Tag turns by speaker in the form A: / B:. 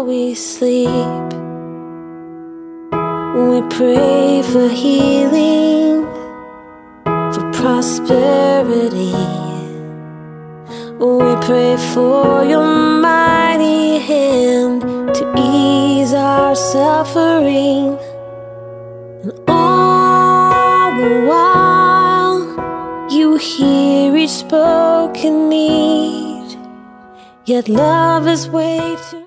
A: we sleep. We pray for healing, for prosperity. We pray for your mighty hand to ease our suffering. And all the while, you hear each spoken need. Yet love is way too